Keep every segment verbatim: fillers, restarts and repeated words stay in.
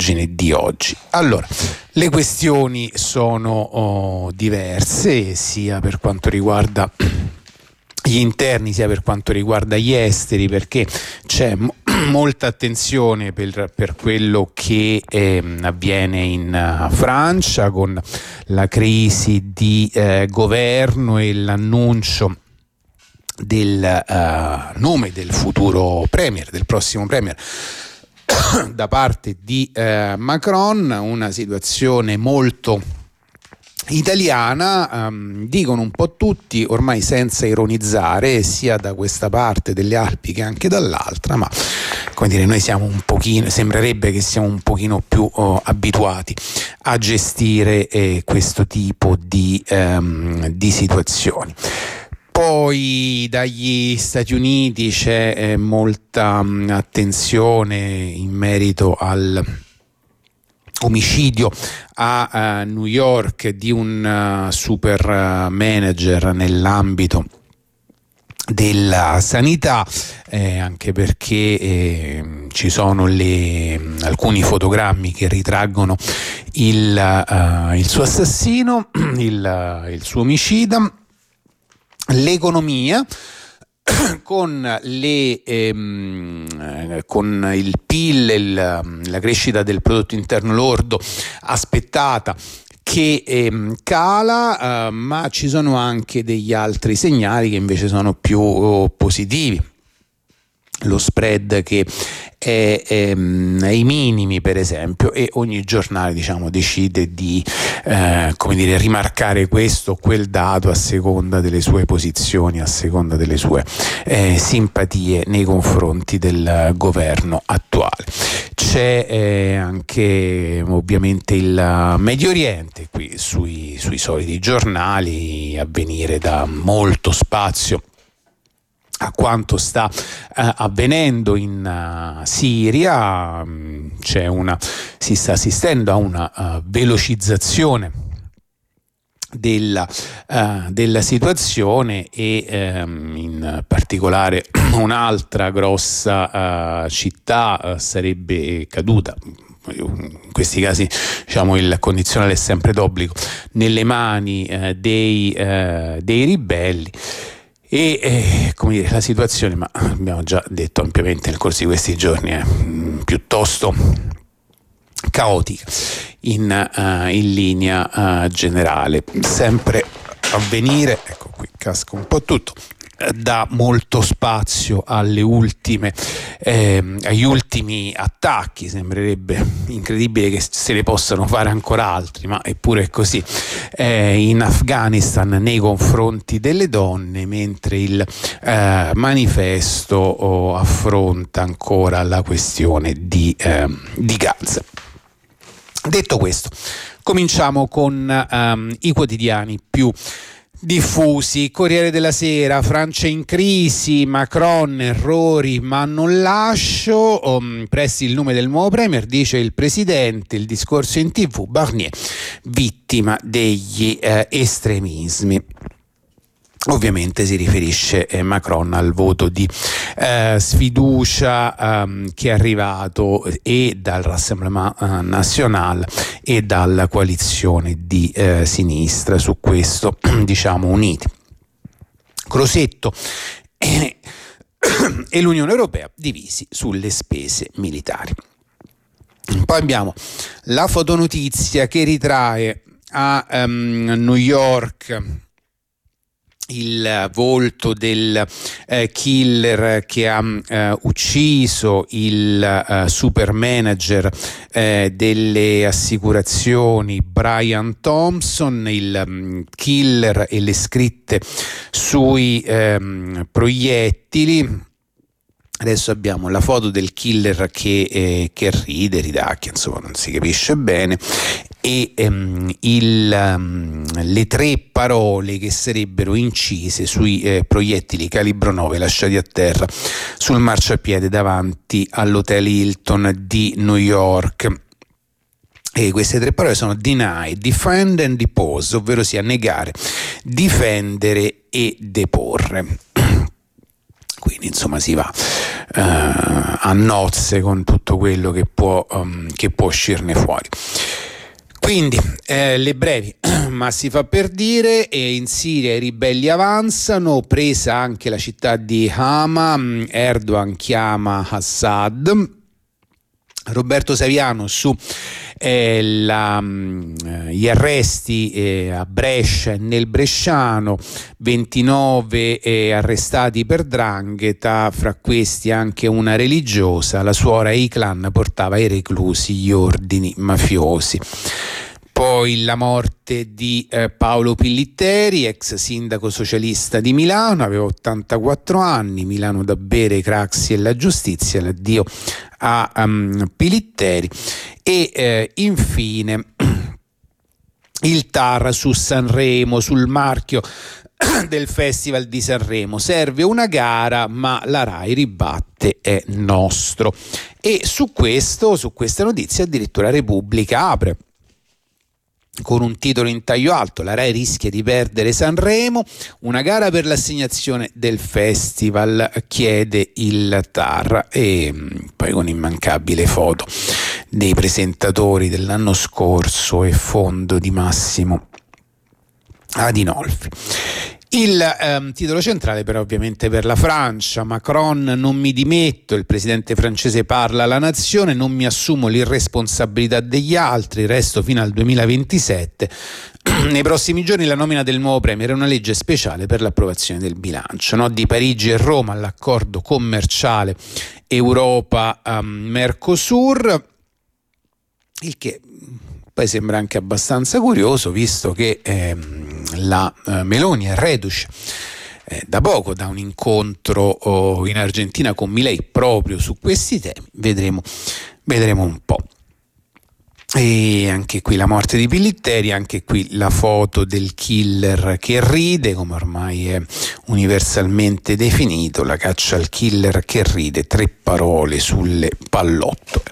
di oggi. Allora, le questioni sono oh, diverse, sia per quanto riguarda gli interni sia per quanto riguarda gli esteri, perché c'è mo- molta attenzione per, per quello che eh, avviene in uh, Francia, con la crisi di eh, governo e l'annuncio del uh, nome del futuro premier, del prossimo premier da parte di eh, Macron. Una situazione molto italiana, um, dicono un po' tutti, ormai senza ironizzare, sia da questa parte delle Alpi che anche dall'altra, ma come dire, noi siamo un pochino, sembrerebbe che siamo un pochino più oh, abituati a gestire eh, questo tipo di, um, di situazioni. Poi dagli Stati Uniti c'è eh, molta um, attenzione in merito al omicidio a uh, New York di un uh, super uh, manager nell'ambito della sanità, eh, anche perché eh, ci sono le, alcuni fotogrammi che ritraggono il, uh, il suo assassino, il, uh, il suo omicida. L'economia con le ehm, con il P I L, il, la crescita del prodotto interno lordo aspettata che ehm, cala, eh, ma ci sono anche degli altri segnali che invece sono più oh, positivi. Lo spread che è, è, è ai minimi, per esempio, e ogni giornale, diciamo, decide di eh, come dire, rimarcare questo o quel dato a seconda delle sue posizioni, a seconda delle sue eh, simpatie nei confronti del governo attuale. C'è eh, anche ovviamente il Medio Oriente, qui sui, sui soliti giornali, Avvenire dà molto spazio a quanto sta uh, avvenendo in uh, Siria. Um, c'è una, si sta assistendo a una uh, velocizzazione della, uh, della situazione e um, in particolare un'altra grossa uh, città uh, sarebbe caduta. In questi casi, diciamo, il condizionale è sempre d'obbligo, nelle mani uh, dei, uh, dei ribelli. E eh, come dire, la situazione, ma abbiamo già detto ampiamente nel corso di questi giorni, è mh, piuttosto caotica in, uh, in linea uh, generale. Sempre Avvenire, ecco qui casca un po' tutto, dà molto spazio alle ultime eh, agli ultimi attacchi. Sembrerebbe incredibile che se ne possano fare ancora altri, ma eppure è così, eh, in Afghanistan nei confronti delle donne, mentre il eh, manifesto oh, affronta ancora la questione di, eh, di Gaza. Detto questo, cominciamo con um, i quotidiani più diffusi. Corriere della Sera: Francia in crisi, Macron errori ma non lascio, um, presti il nome del nuovo premier, dice il presidente. Il discorso in tv, Barnier vittima degli eh, estremismi. Ovviamente si riferisce eh, Macron al voto di eh, sfiducia ehm, che è arrivato e dal Rassemblement eh, National e dalla coalizione di eh, sinistra, su questo diciamo uniti. Crosetto e, e l'Unione Europea divisi sulle spese militari. Poi abbiamo la fotonotizia che ritrae a um, New York il volto del eh, killer che ha eh, ucciso il eh, super manager eh, delle assicurazioni Brian Thompson, il um, killer e le scritte sui ehm, proiettili. Adesso abbiamo la foto del killer che, eh, che ride, ridacchia, insomma non si capisce bene, e ehm, il, um, le tre parole che sarebbero incise sui eh, proiettili calibro nove lasciati a terra sul marciapiede davanti all'hotel Hilton di New York. E queste tre parole sono deny, defend and depose, ovvero sia negare, difendere e deporre. Quindi insomma si va eh, a nozze con tutto quello che può, um, che può uscirne fuori. Quindi eh, le brevi, ma si fa per dire, e in Siria i ribelli avanzano, presa anche la città di Hama, Erdogan chiama Assad. Roberto Saviano su eh, la, mh, gli arresti eh, a Brescia e nel Bresciano, ventinove eh, arrestati per 'ndrangheta, fra questi anche una religiosa. La suora e i clan portava ai reclusi gli ordini mafiosi. Poi la morte di eh, Paolo Pillitteri, ex sindaco socialista di Milano, aveva ottantaquattro anni, Milano da bere, Craxi e la giustizia, l'addio a um, Pillitteri. E eh, infine il T A R su Sanremo, sul marchio del Festival di Sanremo. Serve una gara, ma la RAI ribatte è nostro. E su questo, su questa notizia addirittura Repubblica apre con un titolo in taglio alto: la RAI rischia di perdere Sanremo, una gara per l'assegnazione del festival, chiede il T A R, e poi con immancabile foto dei presentatori dell'anno scorso e fondo di Massimo Adinolfi. Il ehm, titolo centrale però ovviamente per la Francia: Macron, non mi dimetto, il presidente francese parla alla nazione, non mi assumo l'irresponsabilità degli altri, resto fino al duemilaventisette. Nei prossimi giorni la nomina del nuovo premier è una legge speciale per l'approvazione del bilancio, no? Di Parigi e Roma all'accordo commerciale Europa-Mercosur, il che poi sembra anche abbastanza curioso, visto che ehm, la eh, Meloni è reduce eh, da poco da un incontro oh, in Argentina con Milei proprio su questi temi. Vedremo, vedremo un po'. E anche qui la morte di Pillitteri, anche qui la foto del killer che ride, come ormai è universalmente definito, la caccia al killer che ride, tre parole sulle pallottole.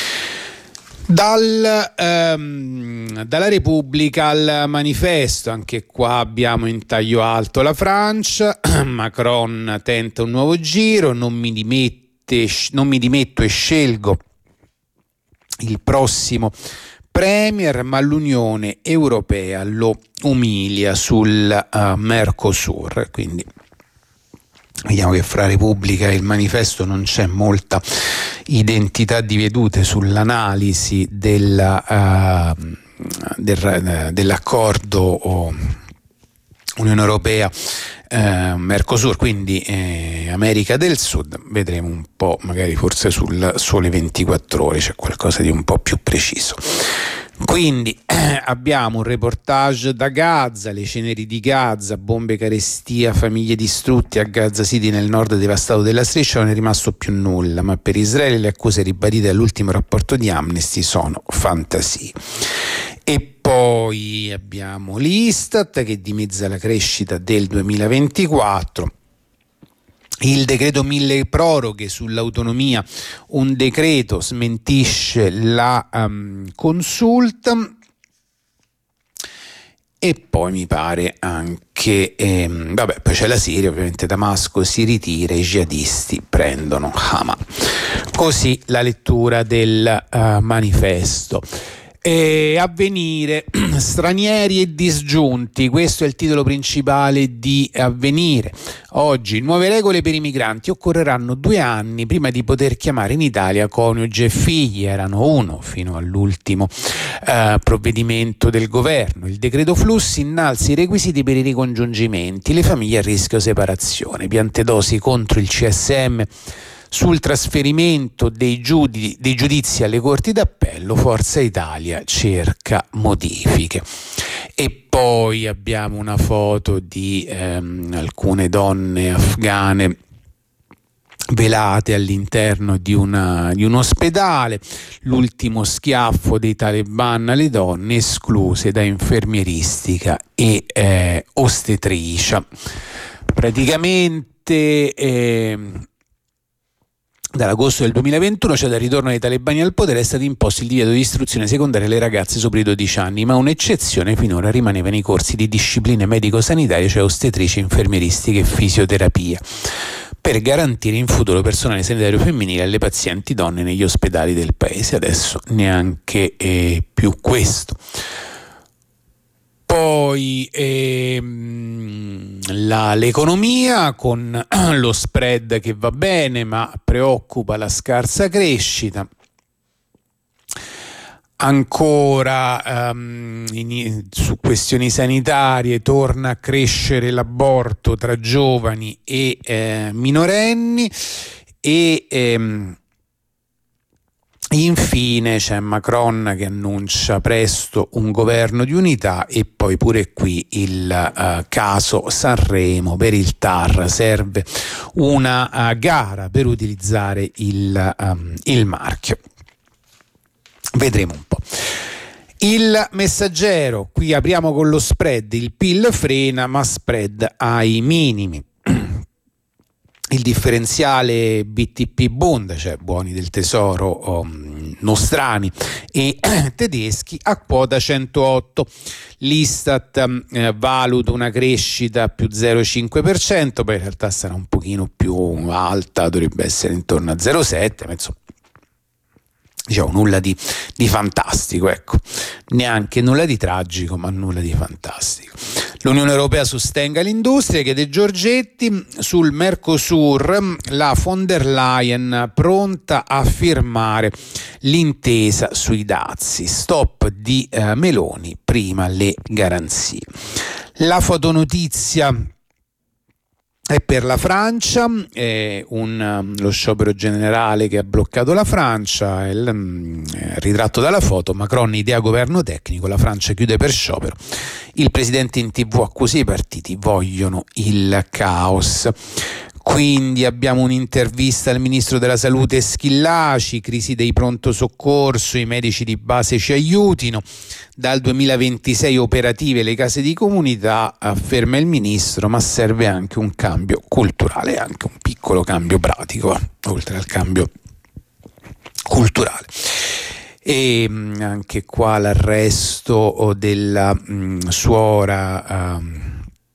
Dal, ehm, dalla Repubblica al Manifesto, anche qua abbiamo in taglio alto la Francia. Macron tenta un nuovo giro, non mi, dimette, non mi dimetto e scelgo il prossimo premier, ma l'Unione Europea lo umilia sul uh, Mercosur. Quindi vediamo che fra Repubblica e il Manifesto non c'è molta identità di vedute sull'analisi della, uh, del, dell'accordo oh, Unione Europea eh, Mercosur, quindi eh, America del Sud. Vedremo un po', magari forse sul Sole ventiquattro Ore c'è qualcosa di un po' più preciso. Quindi eh, abbiamo un reportage da Gaza, le ceneri di Gaza, bombe, carestia, famiglie distrutte a Gaza City nel nord devastato della striscia. Non è rimasto più nulla, ma per Israele le accuse ribadite dall'ultimo rapporto di Amnesty sono fantasie. E poi abbiamo l'Istat che dimezza la crescita del duemilaventiquattro. Il decreto mille proroghe sull'autonomia, un decreto smentisce la um, consulta. E poi mi pare anche ehm, vabbè, poi c'è la Siria, ovviamente Damasco si ritira, i jihadisti prendono Hama. Così la lettura del uh, Manifesto. E Avvenire, stranieri e disgiunti, questo è il titolo principale di Avvenire. Oggi, nuove regole per i migranti, occorreranno due anni prima di poter chiamare in Italia coniuge e figli, erano uno fino all'ultimo eh, provvedimento del governo. Il decreto flussi innalza i requisiti per i ricongiungimenti, le famiglie a rischio separazione, Piantedosi contro il C S M sul trasferimento dei, giudi, dei giudizi alle corti d'appello, Forza Italia cerca modifiche. E poi abbiamo una foto di ehm, alcune donne afghane velate all'interno di, una, di un ospedale, l'ultimo schiaffo dei taliban alle donne escluse da infermieristica e eh, ostetricia. Praticamente eh, dall'agosto del duemilaventuno, cioè dal ritorno dei talebani al potere, è stato imposto il divieto di istruzione secondaria alle ragazze sopra i dodici anni, ma un'eccezione finora rimaneva nei corsi di discipline medico-sanitarie, cioè ostetrici, infermieristiche e fisioterapia. per garantire in futuro personale sanitario femminile alle pazienti donne negli ospedali del paese. Adesso neanche eh, più questo. Poi ehm, la, l'economia, con lo spread che va bene ma preoccupa la scarsa crescita. Ancora um, in, su questioni sanitarie torna a crescere l'aborto tra giovani e eh, minorenni e ehm, infine c'è Macron che annuncia presto un governo di unità, e poi pure qui il uh, caso Sanremo per il T A R, serve una uh, gara per utilizzare il, um, il marchio. Vedremo un po'. Il Messaggero, qui apriamo con lo spread, il P I L frena ma spread ai minimi. Il differenziale B T P-Bund, cioè buoni del tesoro um, nostrani e tedeschi, a quota centootto. L'Istat eh, valuta una crescita più zero virgola cinque per cento, poi in realtà sarà un pochino più alta, dovrebbe essere intorno a zero virgola sette, ma insomma, diciamo nulla di, di fantastico, ecco, neanche nulla di tragico, ma nulla di fantastico. L'Unione Europea sostenga l'industria, chiede Giorgetti. Sul Mercosur la von der Leyen pronta a firmare l'intesa sui dazi, stop di eh, Meloni, prima le garanzie. La fotonotizia è per la Francia, è un, lo sciopero generale che ha bloccato la Francia, è il, è ritratto dalla foto. Macron idea governo tecnico, la Francia chiude per sciopero, il presidente in tv accusa i partiti, vogliono il caos. Quindi abbiamo un'intervista al ministro della salute Schillaci, crisi dei pronto soccorso, i medici di base ci aiutino, dal duemilaventisei operative le case di comunità, afferma il ministro, ma serve anche un cambio culturale, anche un piccolo cambio pratico, oltre al cambio culturale. E anche qua l'arresto della mh, suora uh,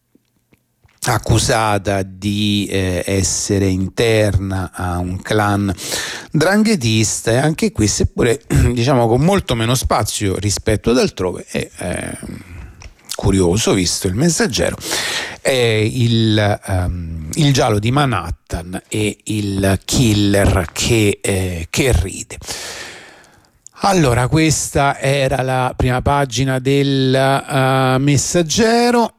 accusata di eh, essere interna a un clan dranghetista, e anche qui, seppure diciamo con molto meno spazio rispetto ad altrove, è eh, curioso, visto il Messaggero, è il, um, il giallo di Manhattan e il killer che, eh, che ride. Allora, questa era la prima pagina del uh, Messaggero.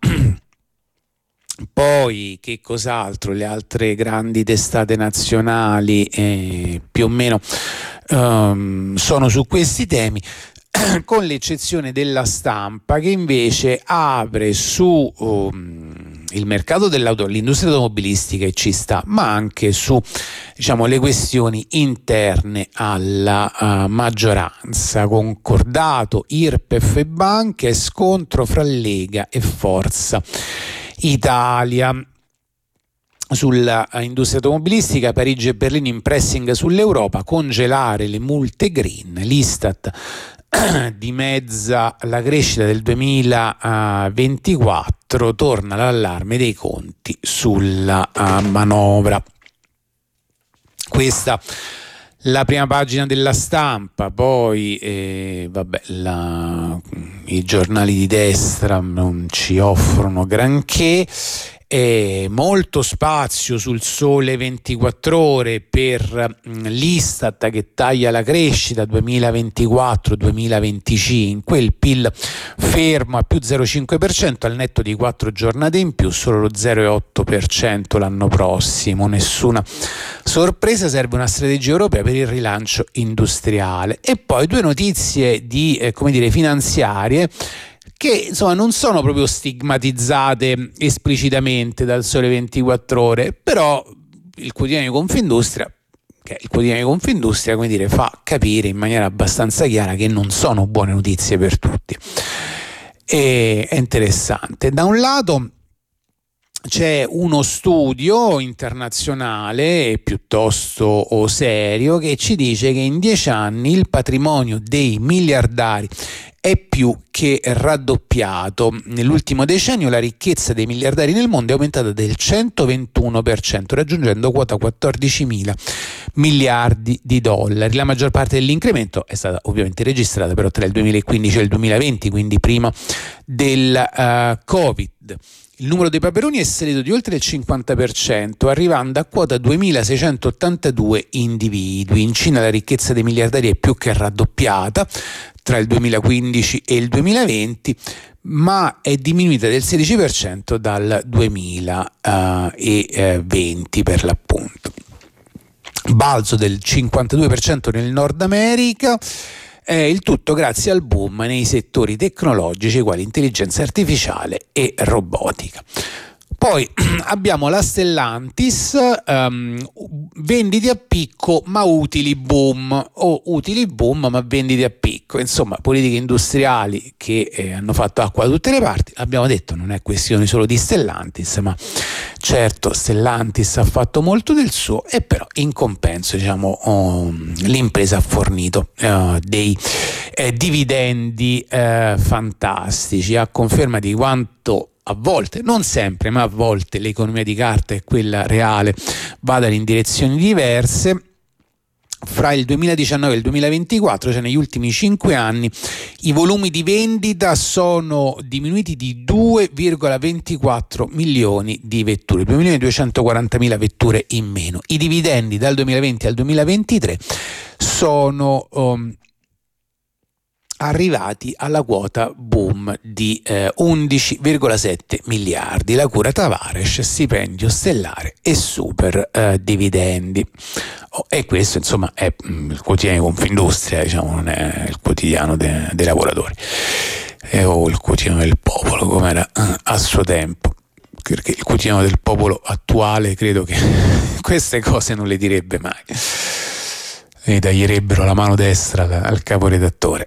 Poi che cos'altro? Le altre grandi testate nazionali eh, più o meno um, sono su questi temi, con l'eccezione della Stampa, che invece apre su um, il mercato dell'auto, l'industria automobilistica, e ci sta, ma anche su, diciamo, le questioni interne alla uh, maggioranza. Concordato I R P E F e banche, scontro fra Lega e Forza Italia. Sulla industria automobilistica, Parigi e Berlino in pressing sull'Europa, congelare le multe green. L'Istat dimezza la crescita del duemilaventiquattro, torna l'allarme dei conti sulla uh, manovra. Questa la prima pagina della Stampa. Poi eh, vabbè, la, i giornali di destra non ci offrono granché. E molto spazio sul Sole ventiquattro Ore per l'Istat che taglia la crescita duemilaventiquattro duemilaventicinque, il P I L fermo a più zero virgola cinque per cento al netto di quattro giornate in più, solo lo zero virgola otto per cento l'anno prossimo, nessuna sorpresa, serve una strategia europea per il rilancio industriale. E poi due notizie di eh, come dire finanziarie, che insomma non sono proprio stigmatizzate esplicitamente dal Sole ventiquattro Ore, però il quotidiano di Confindustria, che è il quotidiano di Confindustria, come dire, fa capire in maniera abbastanza chiara che non sono buone notizie per tutti. E è interessante. Da un lato c'è uno studio internazionale piuttosto serio che ci dice che in dieci anni il patrimonio dei miliardari è più che raddoppiato. Nell'ultimo decennio la ricchezza dei miliardari nel mondo è aumentata del centoventuno per cento, raggiungendo quota quattordicimila miliardi di dollari. La maggior parte dell'incremento è stata ovviamente registrata però tra il duemilaquindici e il duemilaventi, quindi prima del uh, Covid. Il numero dei peperoni è salito di oltre il cinquanta per cento, arrivando a quota duemilaseicentottantadue individui. In Cina la ricchezza dei miliardari è più che raddoppiata tra il duemilaquindici e il duemilaventi, ma è diminuita del sedici per cento dal duemilaventi per l'appunto. Balzo del cinquantadue per cento nel Nord America. È il tutto grazie al boom nei settori tecnologici quali intelligenza artificiale e robotica. Poi abbiamo la Stellantis, um, vendite a picco ma utili boom, o utili boom ma vendite a picco. Insomma, politiche industriali che eh, hanno fatto acqua da tutte le parti. Abbiamo detto non è questione solo di Stellantis, ma certo Stellantis ha fatto molto del suo, e però in compenso, diciamo, oh, l'impresa ha fornito uh, dei eh, dividendi eh, fantastici, a conferma di quanto a volte, non sempre, ma a volte l'economia di carta e quella reale vadano in direzioni diverse. Fra il duemiladiciannove e il duemilaventiquattro, cioè negli ultimi cinque anni, i volumi di vendita sono diminuiti di due virgola ventiquattro milioni di vetture, due milioni duecentoquarantamila vetture in meno. I dividendi dal duemilaventi al duemilaventitré sono um, arrivati alla quota boom di eh, undici virgola sette miliardi, la cura Tavares, stipendio stellare e super eh, dividendi. Oh, e questo insomma è mh, il quotidiano di Confindustria, diciamo, non è il quotidiano de- dei lavoratori eh, o il quotidiano del popolo come era eh, a suo tempo, perché il quotidiano del popolo attuale credo che queste cose non le direbbe mai, e taglierebbero la mano destra al, al caporedattore.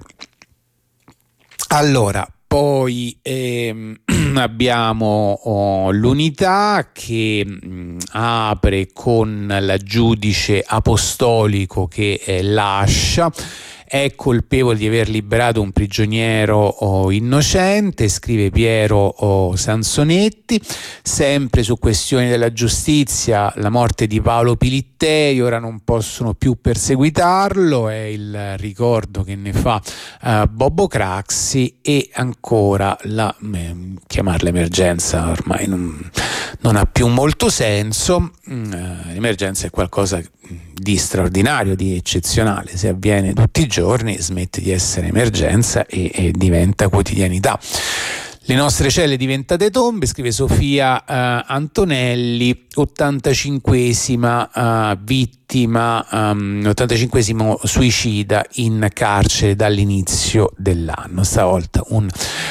Allora, poi ehm, abbiamo oh, l'Unità che mh, apre con la giudice apostolico che eh, lascia. È colpevole di aver liberato un prigioniero oh, innocente, scrive Piero oh, Sansonetti. Sempre su questioni della giustizia, la morte di Paolo Pilitteri, ora non possono più perseguitarlo, è il ricordo che ne fa uh, Bobo Craxi. E ancora la eh, chiamarla emergenza ormai non, non ha più molto senso. Uh, l'emergenza è qualcosa di straordinario, di eccezionale. Se avviene tutti i giorni smette di essere emergenza e, e diventa quotidianità. Le nostre celle diventate tombe, scrive Sofia uh, Antonelli, ottantacinquesima uh, vittima, um, ottantacinquesimo suicida in carcere dall'inizio dell'anno. Stavolta un uh,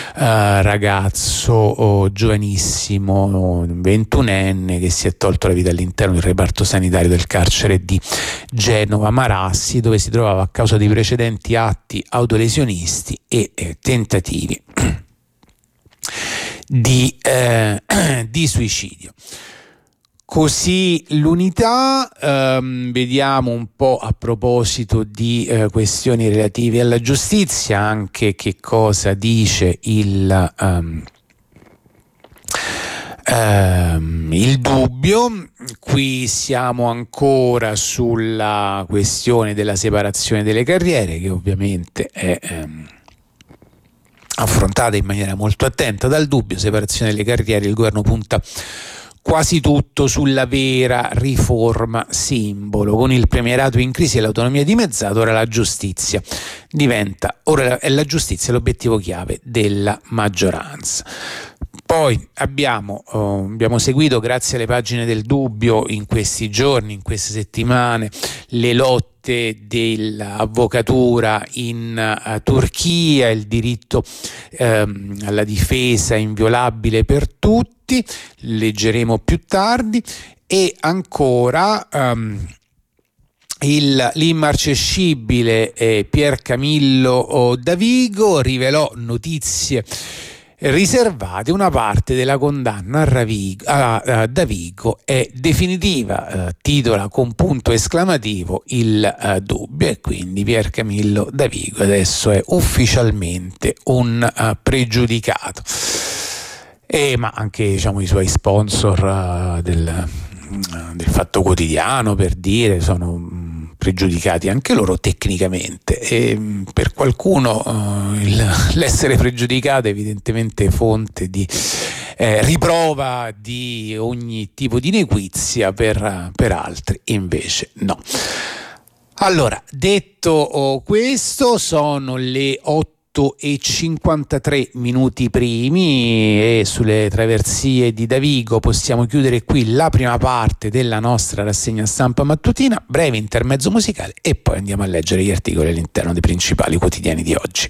ragazzo oh, giovanissimo, ventunenne, che si è tolto la vita all'interno del reparto sanitario del carcere di Genova Marassi, dove si trovava a causa di precedenti atti autolesionisti e eh, tentativi Di, eh, di suicidio. Così l'Unità, ehm, vediamo un po' a proposito di eh, questioni relative alla giustizia anche che cosa dice il, um, um, il Dubbio. Qui siamo ancora sulla questione della separazione delle carriere, che ovviamente è um, affrontata in maniera molto attenta dal Dubbio. Separazione delle carriere, il governo punta quasi tutto sulla vera riforma simbolo. Con il premierato in crisi e l'autonomia dimezzata, ora la giustizia diventa, ora è la giustizia l'obiettivo chiave della maggioranza. Poi abbiamo, oh, abbiamo seguito, grazie alle pagine del Dubbio, in questi giorni, in queste settimane, le lotte dell'avvocatura in uh, Turchia, il diritto um, alla difesa inviolabile per tutti, leggeremo più tardi. E ancora um, il, l'immarcescibile eh, Pier Camillo Davigo rivelò notizie riservati, una parte della condanna a, Ravigo, a, a Davigo è definitiva, eh, titola con punto esclamativo il eh, dubbio, e quindi Pier Camillo Davigo adesso è ufficialmente un uh, pregiudicato. E, ma anche, diciamo, i suoi sponsor uh, del, uh, del Fatto Quotidiano, per dire, sono um, pregiudicati anche loro tecnicamente, e um, per qualcuno uh, il, l'essere pregiudicato è evidentemente fonte di eh, riprova di ogni tipo di nequizia, per, uh, per altri invece no. Allora, detto oh, questo, sono le otto e cinquantatré minuti primi, e sulle traversie di Davigo possiamo chiudere qui la prima parte della nostra rassegna stampa mattutina. Breve intermezzo musicale e poi andiamo a leggere gli articoli all'interno dei principali quotidiani di oggi.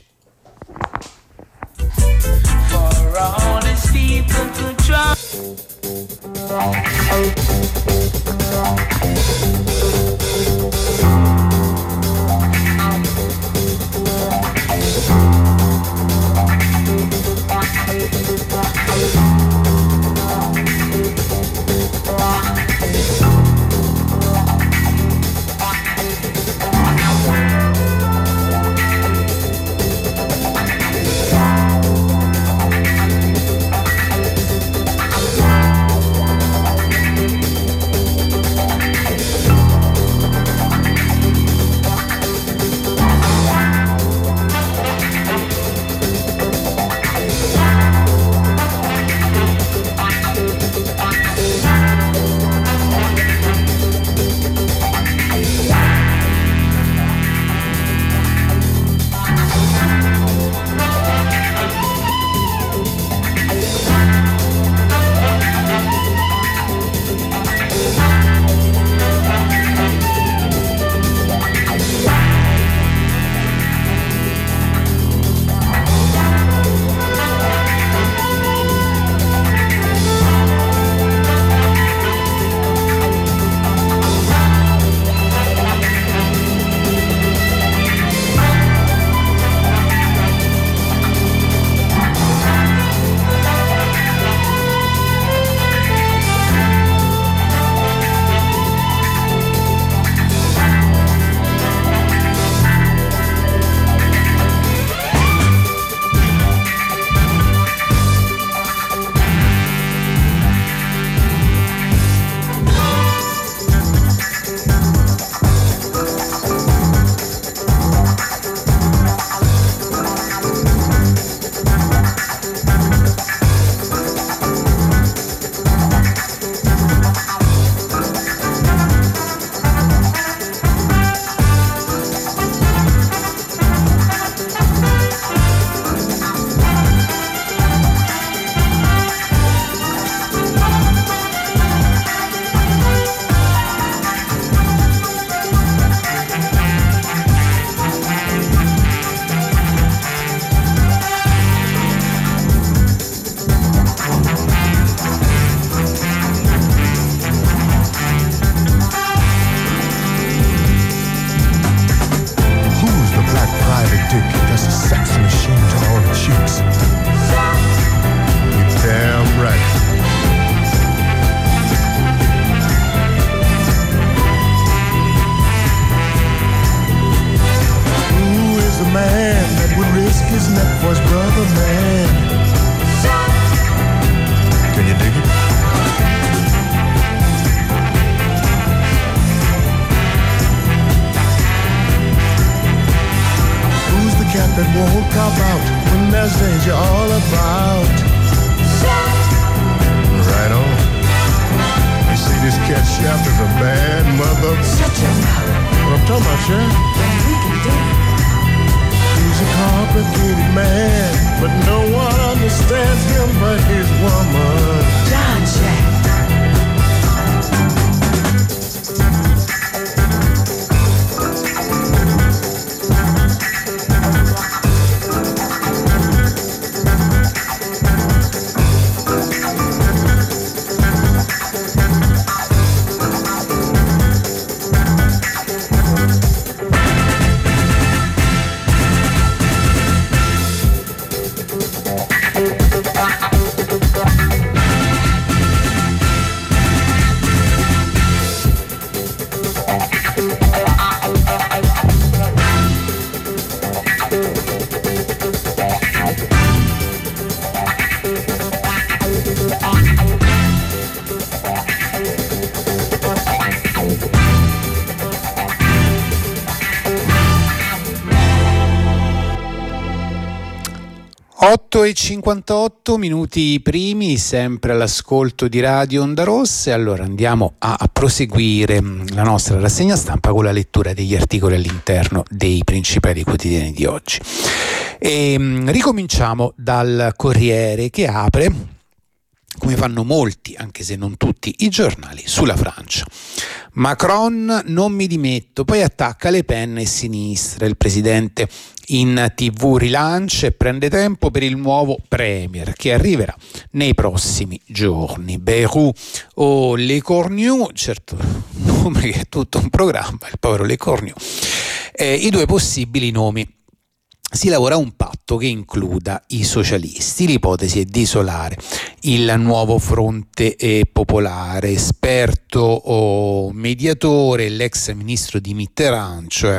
otto e cinquantotto minuti primi, sempre all'ascolto di Radio Onda Rossa. E allora andiamo a, a proseguire la nostra rassegna stampa con la lettura degli articoli all'interno dei principali quotidiani di oggi. E, mh, ricominciamo dal Corriere, che apre, come fanno molti, anche se non tutti, i giornali, sulla Francia. Macron, non mi dimetto, poi attacca Le Pen e sinistra. Il presidente in tv rilancia e prende tempo per il nuovo premier che arriverà nei prossimi giorni. Bayrou o Le Cornu, certo nome che è tutto un programma, il povero Le Cornu, eh, i due possibili nomi. Si lavora a un patto che includa i socialisti. L'ipotesi è di isolare il nuovo fronte eh, popolare. Esperto o mediatore, l'ex ministro di Mitterrand, cioè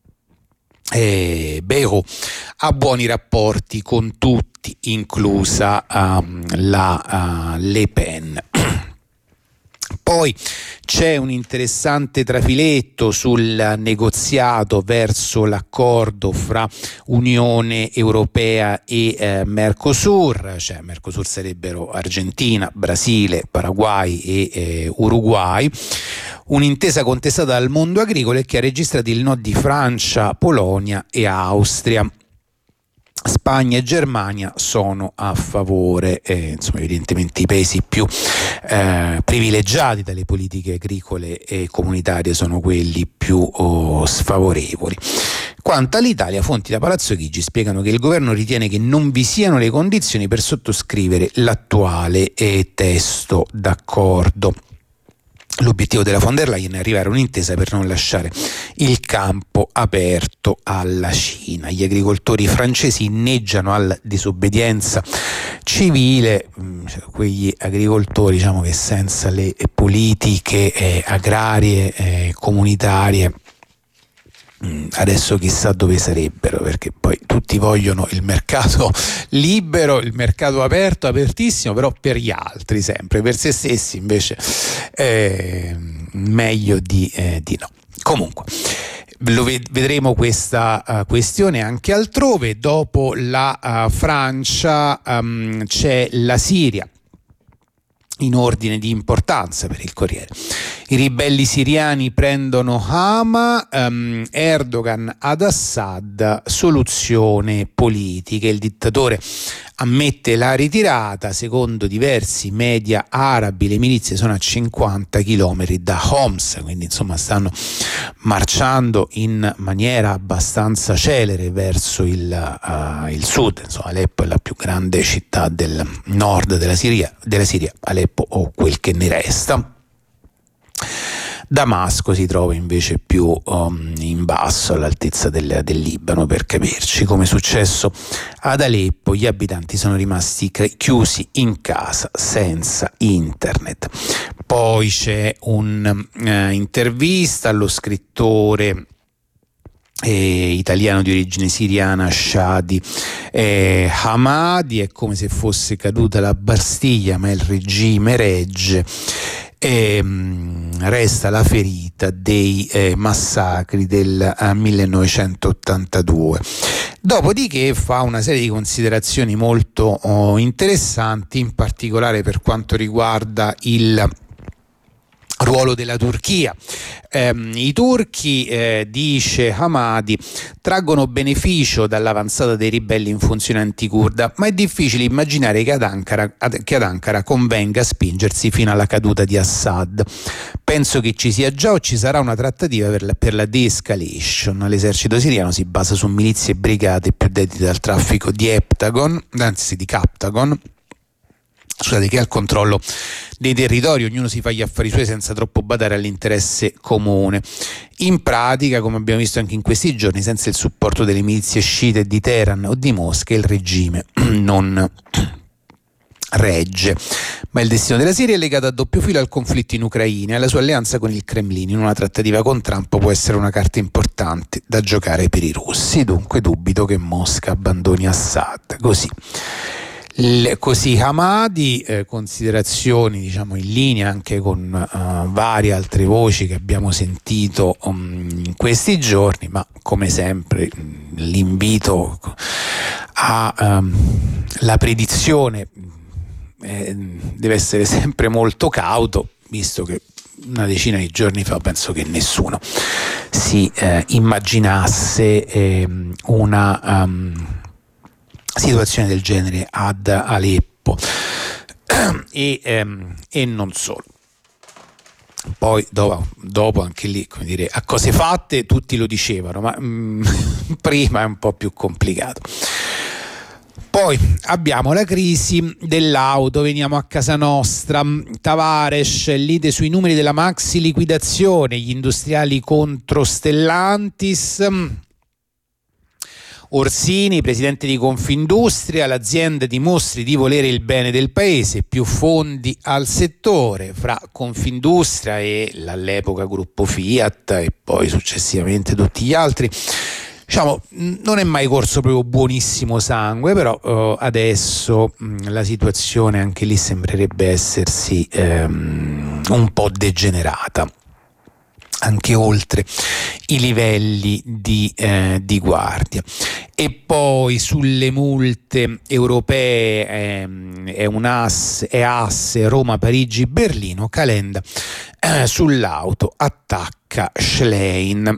eh, Bayrou, ha buoni rapporti con tutti, inclusa um, la uh, Le Pen. Poi c'è un interessante trafiletto sul negoziato verso l'accordo fra Unione Europea e eh, Mercosur, cioè Mercosur sarebbero Argentina, Brasile, Paraguay e eh, Uruguay. Un'intesa contestata dal mondo agricolo e che ha registrato il no di Francia, Polonia e Austria. Spagna e Germania sono a favore, eh, insomma evidentemente i paesi più eh, privilegiati dalle politiche agricole e comunitarie sono quelli più oh, sfavorevoli. Quanto all'Italia, fonti da Palazzo Chigi spiegano che il governo ritiene che non vi siano le condizioni per sottoscrivere l'attuale eh, testo d'accordo. L'obiettivo della von der Leyen è arrivare a un'intesa per non lasciare il campo aperto alla Cina. Gli agricoltori francesi inneggiano alla disobbedienza civile, quegli agricoltori, diciamo, che senza le politiche eh, agrarie eh, comunitarie adesso chissà dove sarebbero, perché poi tutti vogliono il mercato libero, il mercato aperto, apertissimo, però per gli altri sempre, per se stessi invece eh, meglio di, eh, di no. Comunque lo ved- vedremo questa uh, questione anche altrove. Dopo la uh, Francia um, c'è la Siria in ordine di importanza per il Corriere. I ribelli siriani prendono Hama, um, Erdogan ad Assad, soluzione politica. Il dittatore ammette la ritirata. Secondo diversi media arabi le milizie sono a cinquanta chilometri da Homs, quindi insomma stanno marciando in maniera abbastanza celere verso il, uh, il sud. Insomma, Aleppo è la più grande città del nord della Siria, della Siria, Aleppo o quel che ne resta. Damasco si trova invece più um, in basso, all'altezza del, del Libano, per capirci. Come è successo ad Aleppo, gli abitanti sono rimasti chiusi in casa senza internet. Poi c'è un'intervista uh, allo scrittore Eh, italiano di origine siriana Shadi eh, Hamadi. È come se fosse caduta la Bastiglia, ma il regime regge. E, mh, resta la ferita dei eh, massacri del eh, millenovecentottantadue. Dopodiché fa una serie di considerazioni molto oh, interessanti, in particolare per quanto riguarda il ruolo della Turchia. Eh, I turchi, eh, dice Hamadi, traggono beneficio dall'avanzata dei ribelli in funzione anticurda, ma è difficile immaginare che ad Ankara, ad, che ad Ankara convenga spingersi fino alla caduta di Assad. Penso che ci sia già o ci sarà una trattativa per la, per la de-escalation. L'esercito siriano si basa su milizie e brigate più dedite al traffico di Heptagon, anzi di Captagon, scusate, che ha il controllo dei territori. Ognuno si fa gli affari suoi senza troppo badare all'interesse comune. In pratica, come abbiamo visto anche in questi giorni, senza il supporto delle milizie sciite di Teheran o di Mosca, il regime non regge. Ma il destino della Siria è legato a doppio filo al conflitto in Ucraina e alla sua alleanza con il Cremlino. In una trattativa con Trump può essere una carta importante da giocare per i russi. Dunque dubito che Mosca abbandoni Assad. Così Le, così Hamadi, eh, considerazioni diciamo in linea anche con uh, varie altre voci che abbiamo sentito um, in questi giorni, ma come sempre l'invito a um, la predizione eh, deve essere sempre molto cauto, visto che una decina di giorni fa penso che nessuno si eh, immaginasse eh, una um, situazione del genere ad Aleppo e, ehm, e non solo. Poi dopo, dopo anche lì, come dire, a cose fatte tutti lo dicevano, ma mm, prima è un po' più complicato. Poi abbiamo la crisi dell'auto, veniamo a casa nostra. Tavares, lite sui numeri della maxi liquidazione, gli industriali contro Stellantis. Orsini, presidente di Confindustria, l'azienda dimostri di volere il bene del paese, più fondi al settore. Fra Confindustria e all'epoca gruppo Fiat e poi successivamente tutti gli altri, diciamo, non è mai corso proprio buonissimo sangue, però eh, adesso mh, la situazione anche lì sembrerebbe essersi ehm, un po' degenerata, anche oltre i livelli di, eh, di guardia. E poi sulle multe europee ehm, è un asse, è asse Roma, Parigi, Berlino. Calenda eh, sull'auto attacca Schlein.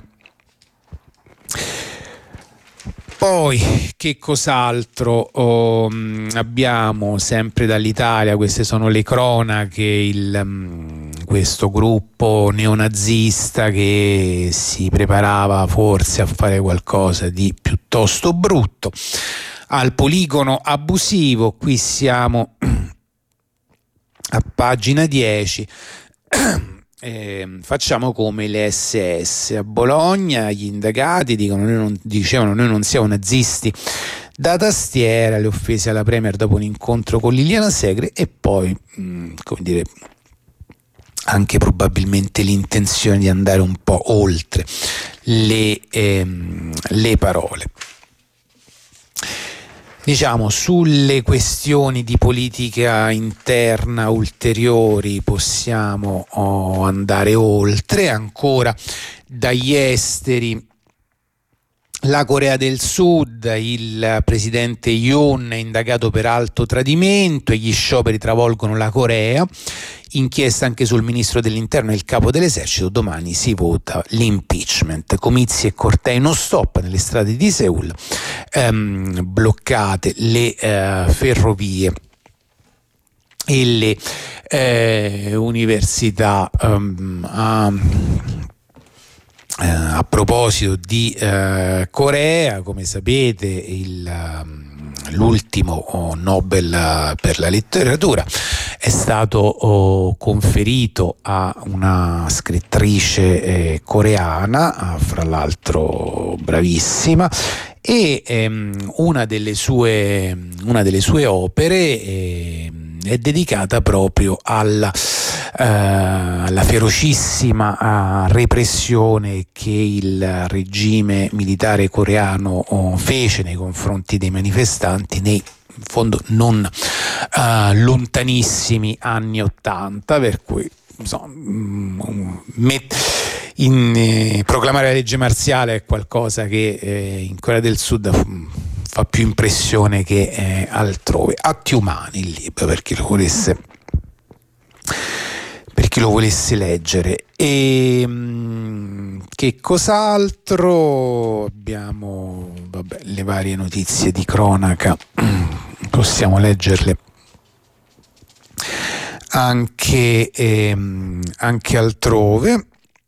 Poi che cos'altro oh, abbiamo sempre dall'Italia? Queste sono le cronache. Il, um, questo gruppo neonazista che si preparava forse a fare qualcosa di piuttosto brutto. Al poligono abusivo, qui siamo a pagina dieci. Eh, facciamo come le esse esse a Bologna, gli indagati dicono, noi non, dicevano noi non siamo nazisti da tastiera, le offese alla Premier dopo un incontro con Liliana Segre e poi mh, come dire anche probabilmente l'intenzione di andare un po' oltre le, ehm, le parole. Diciamo, sulle questioni di politica interna ulteriori possiamo oh, andare oltre. Ancora dagli esteri, la Corea del Sud, il presidente Yoon è indagato per alto tradimento e gli scioperi travolgono la Corea. Inchiesta anche sul ministro dell'interno e il capo dell'esercito. Domani si vota l'impeachment. Comizi e cortei non stop nelle strade di Seul, ehm, bloccate le eh, ferrovie e le eh, università. Um, a, eh, a proposito di eh, Corea, come sapete, il l'ultimo oh, Nobel per la letteratura è stato oh, conferito a una scrittrice eh, coreana, fra l'altro bravissima, e ehm, una delle sue una delle sue opere eh, è dedicata proprio alla, eh, alla ferocissima uh, repressione che il regime militare coreano oh, fece nei confronti dei manifestanti nei in fondo non uh, lontanissimi anni ottanta, per cui insomma, um, met- in, eh, proclamare la legge marziale è qualcosa che eh, in Corea del Sud um, fa più impressione che eh, altrove. Atti umani, il libro, per chi lo volesse per chi lo volesse leggere. E mh, che cos'altro abbiamo? Vabbè, le varie notizie di cronaca possiamo leggerle anche ehm, anche altrove.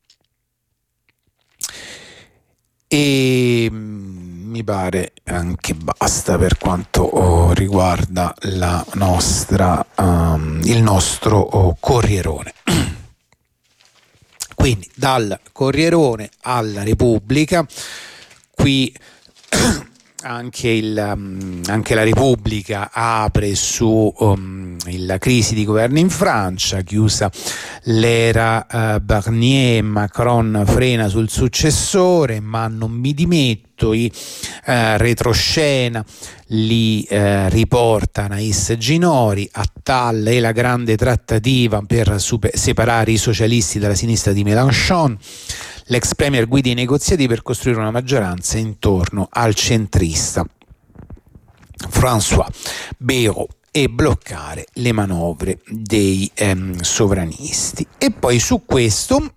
E mi pare anche basta per quanto oh, riguarda la nostra um, il nostro oh, Corrierone. Quindi dal Corrierone alla Repubblica, qui anche, il, um, anche la Repubblica apre su um, la crisi di governo in Francia, chiusa l'era uh, Barnier, Macron frena sul successore, ma non mi dimetto, i uh, retroscena li uh, riporta Anaïs Ginori. Attal e la grande trattativa per super- separare i socialisti dalla sinistra di Mélenchon. L'ex premier guida i negoziati per costruire una maggioranza intorno al centrista. François Bayrou e bloccare le manovre dei ehm, sovranisti. E poi su questo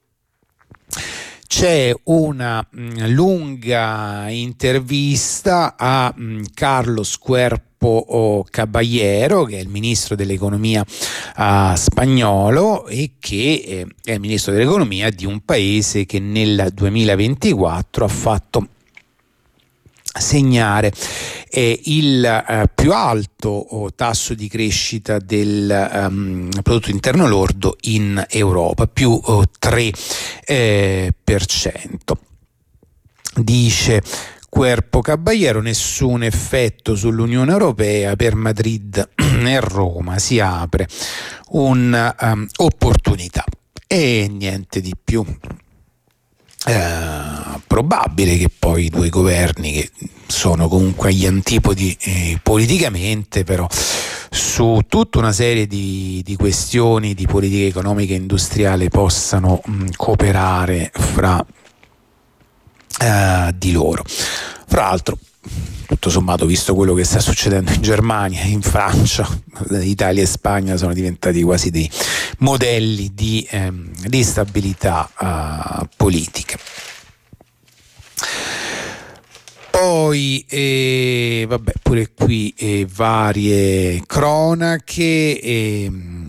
c'è una mh, lunga intervista a mh, Carlos Cuerpo Caballero, che è il ministro dell'economia uh, spagnolo e che eh, è il ministro dell'economia di un paese che nel duemilaventiquattro ha fatto segnare eh, il eh, più alto oh, tasso di crescita del um, prodotto interno lordo in Europa, più oh, tre per cento. Dice Cuerpo Caballero: nessun effetto sull'Unione Europea, per Madrid e Roma si apre un'opportunità um, e niente di più. Eh, probabile che poi i due governi, che sono comunque agli antipodi eh, politicamente, però su tutta una serie di, di questioni di politica economica e industriale possano mh, cooperare fra eh, di loro. Fra l'altro, tutto sommato, visto quello che sta succedendo in Germania, in Francia, Italia e Spagna sono diventati quasi dei modelli di, ehm, di stabilità uh, politica. Poi eh, vabbè, pure qui eh, varie cronache. Eh,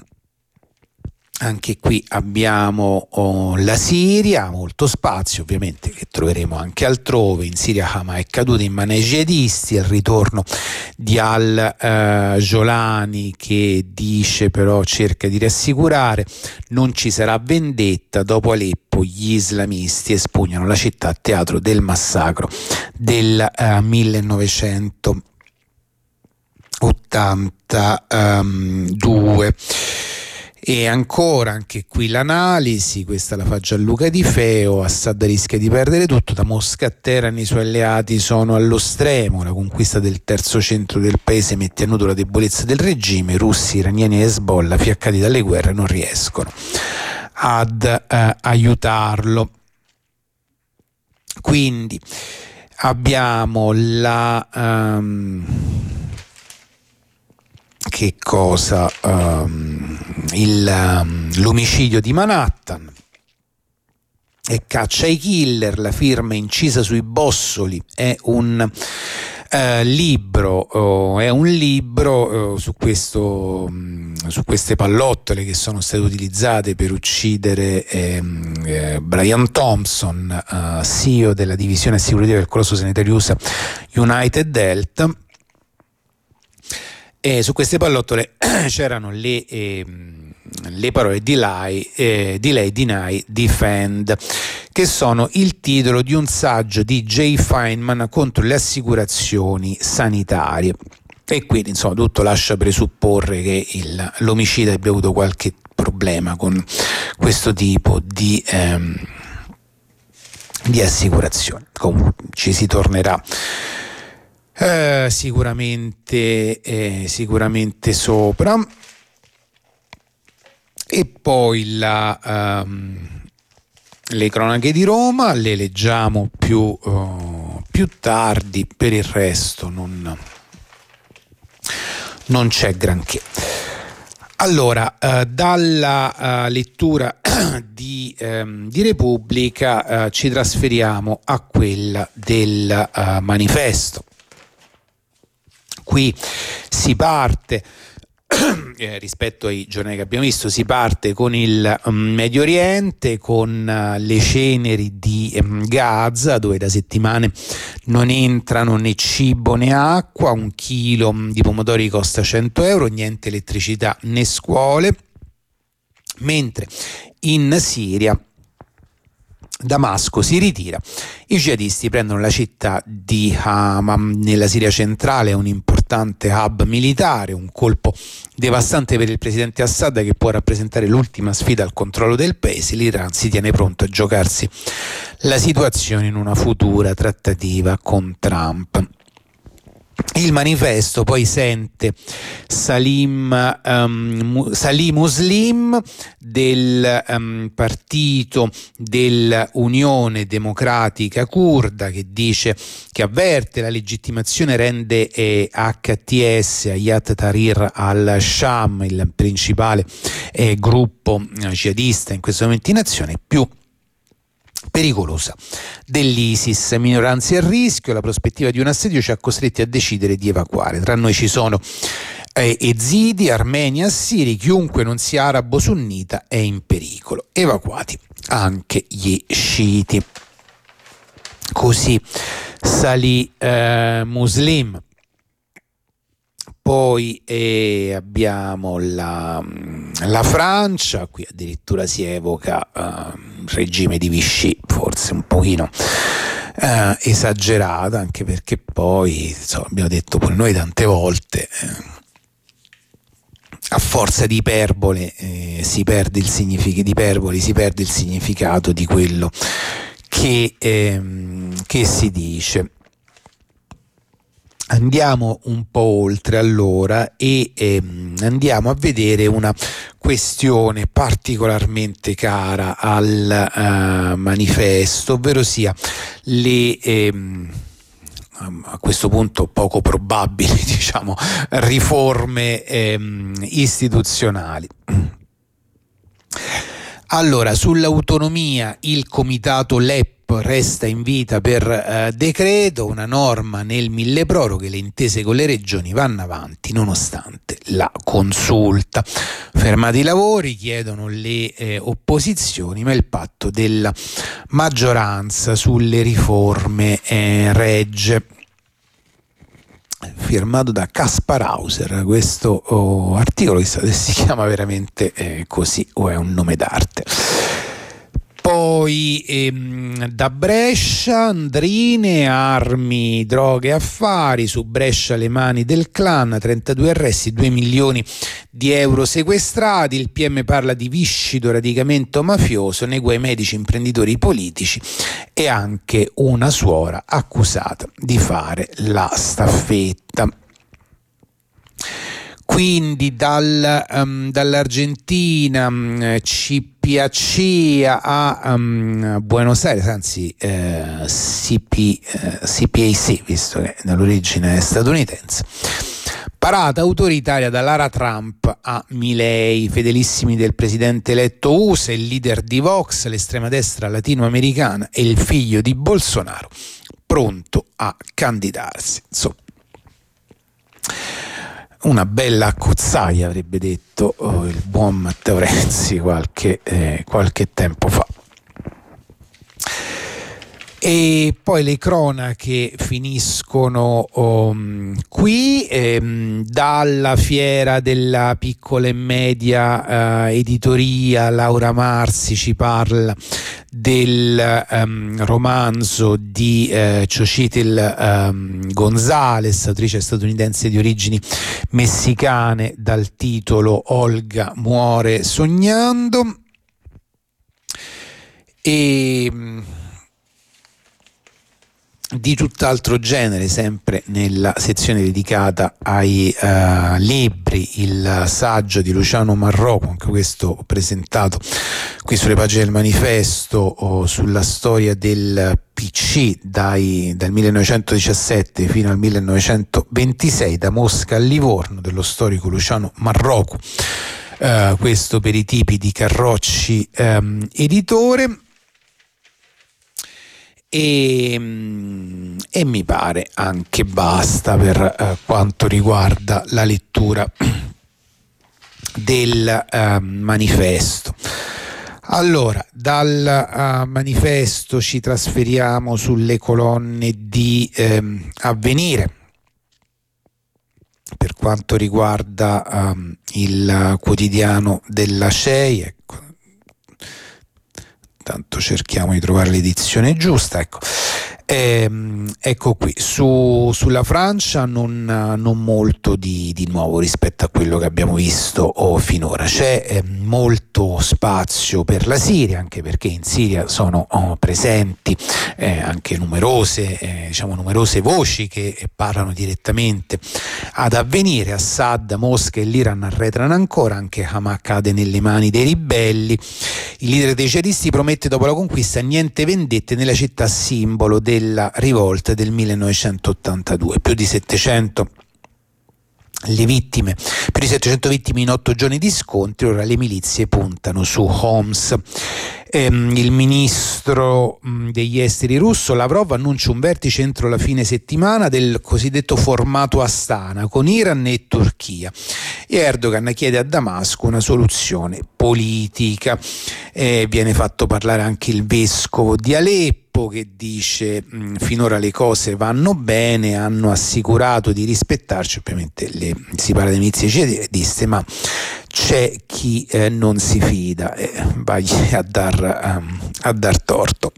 Anche qui abbiamo oh, la Siria, molto spazio ovviamente, che troveremo anche altrove. In Siria Hama è caduto in mani ai jihadisti, il ritorno di Al-Jolani, eh, che dice però, cerca di rassicurare, non ci sarà vendetta. Dopo Aleppo gli islamisti espugnano la città teatro del massacro del eh, millenovecentottantadue. E ancora anche qui l'analisi, questa la fa Gianluca Di Feo. Assad rischia di perdere tutto, da Mosca a Teheran i suoi alleati sono allo stremo, la conquista del terzo centro del paese mette a nudo la debolezza del regime, russi, iraniani e Hezbollah, fiaccati dalle guerre, non riescono ad eh, aiutarlo. Quindi abbiamo la... Um, che cosa? Um, il, um, l'omicidio di Manhattan e caccia ai killer, la firma incisa sui bossoli è un uh, libro oh, è un libro uh, su questo um, su queste pallottole che sono state utilizzate per uccidere ehm, eh, Brian Thompson, uh, C E O della divisione assicurativa del colosso sanitario U S A United Health. E su queste pallottole c'erano le, eh, le parole delay, eh, delay, deny, defend, che sono il titolo di un saggio di Jay Feynman contro le assicurazioni sanitarie. E quindi insomma tutto lascia presupporre che il, l'omicida abbia avuto qualche problema con questo tipo di, ehm, di assicurazioni. Comunque ci si tornerà Eh, sicuramente eh, sicuramente sopra. E poi la, um, le cronache di Roma le leggiamo più, uh, più tardi, per il resto non, non c'è granché. Allora, uh, dalla uh, lettura di, um, di Repubblica uh, ci trasferiamo a quella del uh, Manifesto. Qui si parte, eh, rispetto ai giorni che abbiamo visto, si parte con il um, Medio Oriente, con uh, le ceneri di um, Gaza, dove da settimane non entrano né cibo né acqua, un chilo um, di pomodori costa cento euro, niente elettricità né scuole, mentre in Siria Damasco si ritira, i jihadisti prendono la città di Hama. Nella Siria centrale è un importante hub militare, un colpo devastante per il presidente Assad, che può rappresentare l'ultima sfida al controllo del paese. L'Iran si tiene pronto a giocarsi la situazione in una futura trattativa con Trump. Il manifesto poi sente Salim, um, Salih Muslim del um, partito dell'Unione Democratica Curda, che dice, che avverte: la legittimazione rende eh, H T S, Hayat Tahrir al-Sham, il principale eh, gruppo eh, jihadista in questo momento in azione, più pericolosa dell'ISIS. Minoranze a rischio, la prospettiva di un assedio ci ha costretti a decidere di evacuare. Tra noi ci sono eh, ezidi, armeni, assiri, chiunque non sia arabo sunnita è in pericolo. Evacuati anche gli sciiti. Così Salih eh, Muslim. Poi eh, abbiamo la, la Francia, qui addirittura si evoca uh, il regime di Vichy, forse un pochino uh, esagerato, anche perché poi, insomma, abbiamo detto pure noi tante volte, eh, a forza di iperbole eh, si perde il significato, di iperboli si perde il significato di quello che, ehm, che si dice. Andiamo un po' oltre allora e ehm, andiamo a vedere una questione particolarmente cara al uh, manifesto, ovvero sia le ehm, a questo punto poco probabili, diciamo, riforme ehm, istituzionali. Allora, sull'autonomia il comitato L E P resta in vita per eh, decreto, una norma nel milleproroghe, le intese con le regioni vanno avanti nonostante la consulta. Fermati i lavori, chiedono le eh, opposizioni, ma il patto della maggioranza sulle riforme eh, regge. Firmato da Kaspar Hauser questo oh, articolo, chissà se si chiama veramente eh, così o è un nome d'arte. Poi ehm, da Brescia, Andrine, armi, droghe, affari. Su Brescia le mani del clan, trentadue arresti, due milioni di euro sequestrati. Il P M parla di viscido radicamento mafioso, nei guai medici, imprenditori politici e anche una suora accusata di fare la staffetta. Quindi dal, um, dall'Argentina um, C P A C a um, Buenos Aires, anzi eh, C P, eh, C P A C, visto che dall'origine è statunitense. Parata autoritaria da Lara Trump a Milei, fedelissimi del presidente eletto U S A, il leader di Vox, l'estrema destra latinoamericana e il figlio di Bolsonaro pronto a candidarsi. Insomma, una bella accozzaglia, avrebbe detto oh, il buon Matteo Renzi qualche, eh, qualche tempo fa. E poi le cronache finiscono um, qui, ehm, dalla fiera della piccola e media uh, editoria. Laura Marsi ci parla del um, romanzo di uh, Xochitl um, González, autrice statunitense di origini messicane, dal titolo Olga muore sognando. E di tutt'altro genere, sempre nella sezione dedicata ai uh, libri, il saggio di Luciano Marrocco, anche questo presentato qui sulle pagine del manifesto, oh, sulla storia del P C dai, dal millenovecentodiciassette fino al millenovecentoventisei, da Mosca a Livorno, dello storico Luciano Marrocco, uh, questo per i tipi di Carrocci um, editore. E, e mi pare anche basta per eh, quanto riguarda la lettura del eh, manifesto. Allora, dal uh, manifesto ci trasferiamo sulle colonne di eh, Avvenire. Per quanto riguarda um, il quotidiano della C E I, ecco, tanto cerchiamo di trovare l'edizione giusta, ecco, ehm, ecco qui, su, sulla Francia non, non molto di, di nuovo rispetto a quello che abbiamo visto oh, finora. C'è eh, molto tanto spazio per la Siria, anche perché in Siria sono oh, presenti eh, anche numerose, eh, diciamo, numerose voci che eh, parlano direttamente ad avvenire. Assad, Mosca e l'Iran arretrano ancora, anche Hamas cade nelle mani dei ribelli. Il leader dei jihadisti promette dopo la conquista niente vendette nella città simbolo della rivolta del millenovecentottantadue. Più di settecento le vittime, più di settecento vittime in otto giorni di scontri. Ora le milizie puntano su Homs. Ehm, il ministro mh, degli esteri russo Lavrov annuncia un vertice entro la fine settimana del cosiddetto formato Astana con Iran e Turchia, e Erdogan chiede a Damasco una soluzione politica. Eh, viene fatto parlare anche il vescovo di Aleppo, che dice mh, finora le cose vanno bene, hanno assicurato di rispettarci. Ovviamente le, si parla di milizie jihadiste, ma c'è chi eh, non si fida e eh, vai a dar, um, a dar torto.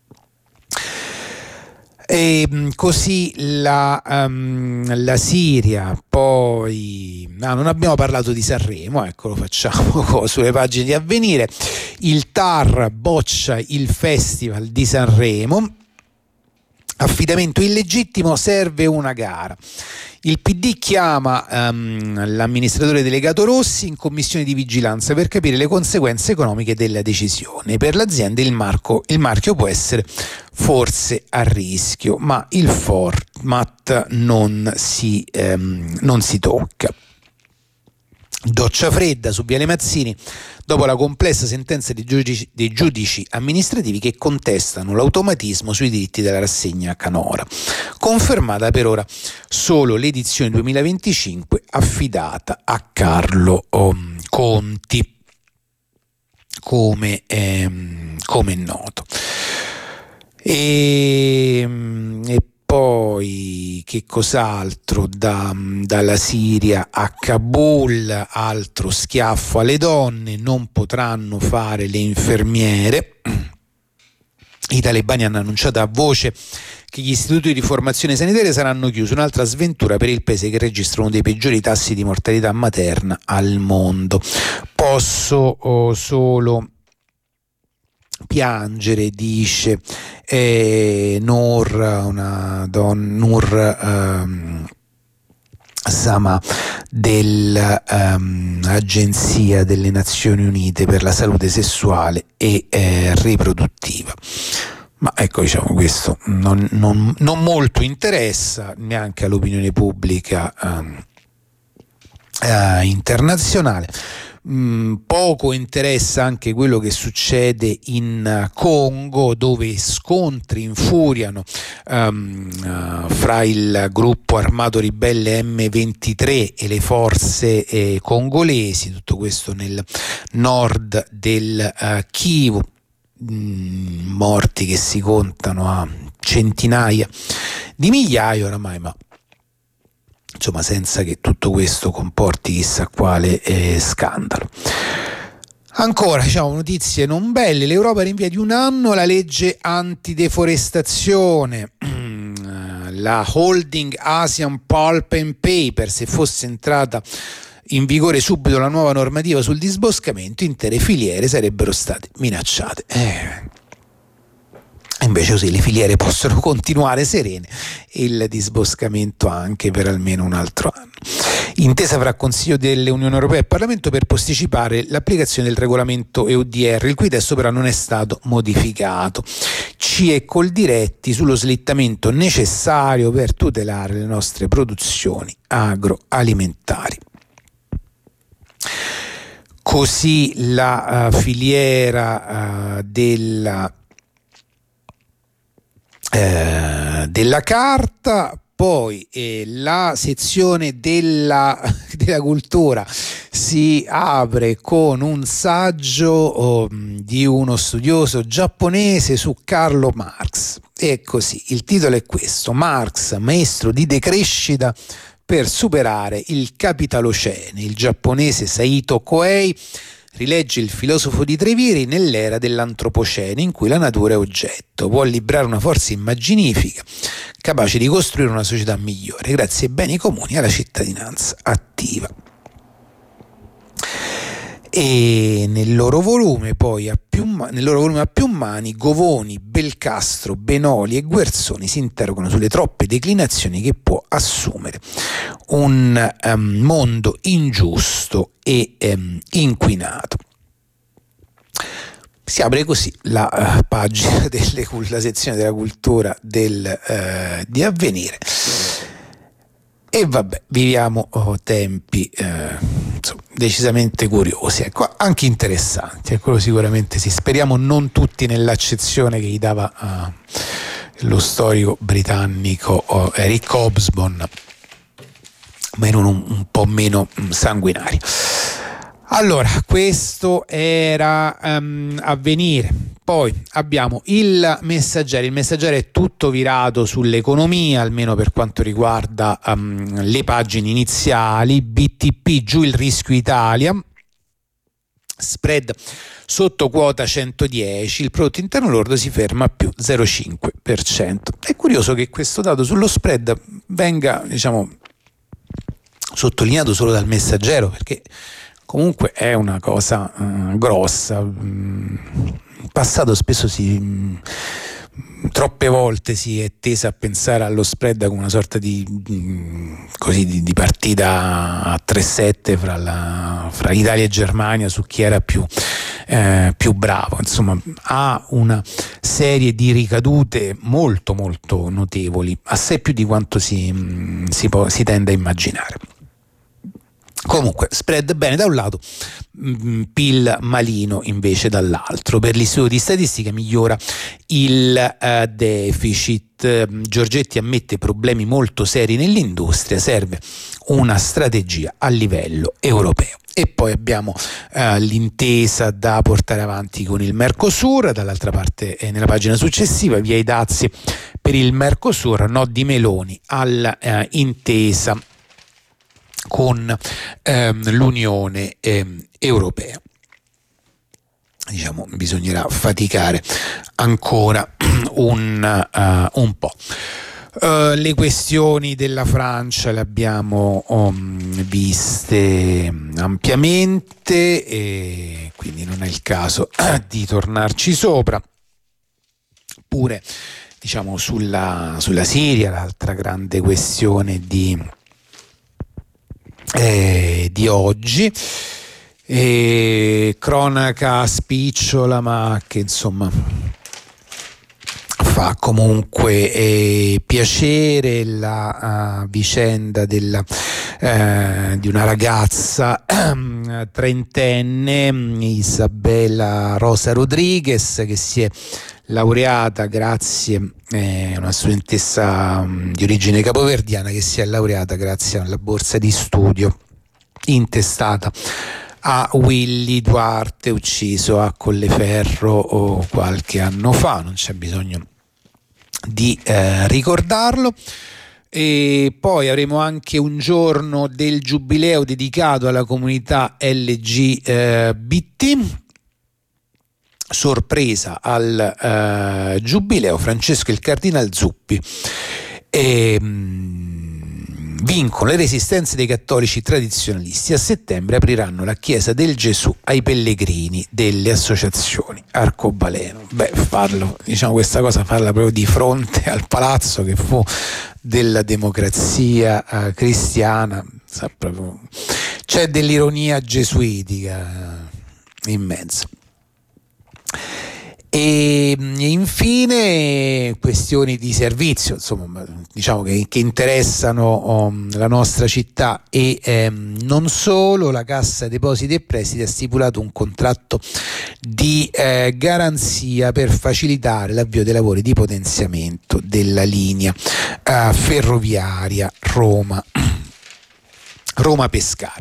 E così la, um, la Siria, poi ah, non abbiamo parlato di Sanremo, ecco, lo facciamo sulle pagine di Avvenire. Il T A R boccia il Festival di Sanremo, affidamento illegittimo, serve una gara. Il P D chiama um, l'amministratore delegato Rossi in commissione di vigilanza per capire le conseguenze economiche della decisione. Per l'azienda il, marco, il marchio può essere forse a rischio, ma il format non si, um, non si tocca. Doccia fredda su Viale Mazzini dopo la complessa sentenza dei giudici, dei giudici amministrativi che contestano l'automatismo sui diritti della rassegna canora. Confermata per ora solo l'edizione duemilaventicinque affidata a Carlo um, Conti, come, ehm, come è noto. E, e poi che cos'altro? Da, dalla Siria a Kabul, altro schiaffo alle donne, non potranno fare le infermiere. I talebani hanno annunciato a voce che gli istituti di formazione sanitaria saranno chiusi, un'altra sventura per il paese che registra uno dei peggiori tassi di mortalità materna al mondo. Posso oh, solo piangere, dice eh, Nur, una donna, Nur um, Sama dell'Agenzia um, delle Nazioni Unite per la salute sessuale e eh, riproduttiva. Ma ecco, diciamo, questo non, non, non molto interessa neanche all'opinione pubblica um, uh, internazionale. Mm, poco interessa anche quello che succede in Congo, dove scontri infuriano um, uh, fra il gruppo armato ribelle M ventitré e le forze eh, congolesi, tutto questo nel nord del uh, Kivu. Mm, morti che si contano a centinaia di migliaia oramai, ma insomma senza che tutto questo comporti chissà quale eh, scandalo. Ancora, diciamo, notizie non belle. L'Europa rinvia di un anno la legge antideforestazione. La holding Asian Pulp and Paper, se fosse entrata in vigore subito la nuova normativa sul disboscamento, intere filiere sarebbero state minacciate. Eh, Invece così le filiere possono continuare serene e il disboscamento anche per almeno un altro anno. Intesa fra Consiglio dell'Unione Europea e Parlamento per posticipare l'applicazione del regolamento E U D R, il cui testo però non è stato modificato. C I E Coldiretti sullo slittamento necessario per tutelare le nostre produzioni agroalimentari. Così la uh, filiera uh, della Eh, della carta, poi eh, la sezione della, della cultura si apre con un saggio oh, di uno studioso giapponese su Karl Marx. E così il titolo è questo: Marx, maestro di decrescita per superare il capitalocene. Il giapponese Saito Koei rilegge il filosofo di Treviri nell'era dell'antropocene, in cui la natura è oggetto, può librare una forza immaginifica capace di costruire una società migliore grazie ai beni comuni e alla cittadinanza attiva. E nel loro volume poi a più, nel loro volume a più mani Govoni, Belcastro, Benoli e Guerzoni si interrogano sulle troppe declinazioni che può assumere un um, mondo ingiusto e um, inquinato. Si apre così la uh, pagina delle, la sezione della cultura del, uh, di Avvenire. E vabbè, viviamo oh, tempi eh, insomma, decisamente curiosi, ecco, anche interessanti, e quello sicuramente sì. Speriamo non tutti nell'accezione che gli dava uh, lo storico britannico uh, Eric Hobsbawm, ma in un, un po' meno um, sanguinario. Allora, questo era um, Avvenire. Poi abbiamo il Messaggero. Il Messaggero è tutto virato sull'economia, almeno per quanto riguarda um, le pagine iniziali. B T P giù, il rischio Italia, spread sotto quota centodieci, il prodotto interno lordo si ferma a più zero virgola cinque per cento. È curioso che questo dato sullo spread venga, diciamo, sottolineato solo dal Messaggero, perché comunque è una cosa uh, grossa. In passato spesso si mh, troppe volte si è tesa a pensare allo spread come una sorta di mh, così di, di partita a tre sette fra, la, fra Italia e Germania su chi era più, eh, più bravo. Insomma, ha una serie di ricadute molto molto notevoli, assai più di quanto si, mh, si, può, si tende a immaginare. Comunque, spread bene da un lato, P I L malino invece dall'altro. Per l'Istituto di Statistica migliora il uh, deficit. Giorgetti ammette problemi molto seri nell'industria, serve una strategia a livello europeo. E poi abbiamo uh, l'intesa da portare avanti con il Mercosur. Dall'altra parte, eh, nella pagina successiva, via i dazi per il Mercosur, no di Meloni all'intesa uh, con ehm, l'Unione ehm, Europea. Diciamo, bisognerà faticare ancora un, uh, un po'. Uh, le questioni della Francia le abbiamo um, viste ampiamente, e quindi non è il caso uh, di tornarci sopra. Pure, diciamo, sulla, sulla Siria, l'altra grande questione di Eh, di oggi, e cronaca spicciola ma che insomma fa comunque eh, piacere, la uh, vicenda della, uh, di una ragazza uh, trentenne, Isabella Rosa Rodriguez, che si è laureata grazie eh, una studentessa um, di origine capoverdiana che si è laureata grazie alla borsa di studio intestata a Willy Duarte, ucciso a Colleferro oh, qualche anno fa. Non c'è bisogno di eh, ricordarlo. E poi avremo anche un giorno del giubileo dedicato alla comunità L G B T. Sorpresa al uh, giubileo, Francesco e il cardinal Zuppi e, mh, vincono le resistenze dei cattolici tradizionalisti. A settembre apriranno la chiesa del Gesù ai pellegrini delle associazioni arcobaleno. Beh, farlo, diciamo, questa cosa farla proprio di fronte al palazzo che fu della democrazia uh, cristiana, sa, proprio, c'è dell'ironia gesuitica uh, in mezzo. E infine questioni di servizio, insomma, diciamo che, che interessano um, la nostra città e um, non solo. La Cassa Depositi e Prestiti ha stipulato un contratto di eh, garanzia per facilitare l'avvio dei lavori di potenziamento della linea uh, ferroviaria Roma Roma Pescara.